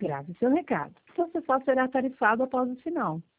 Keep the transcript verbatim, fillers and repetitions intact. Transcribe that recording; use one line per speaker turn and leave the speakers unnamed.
Grave seu recado. Você só será tarifado após o sinal.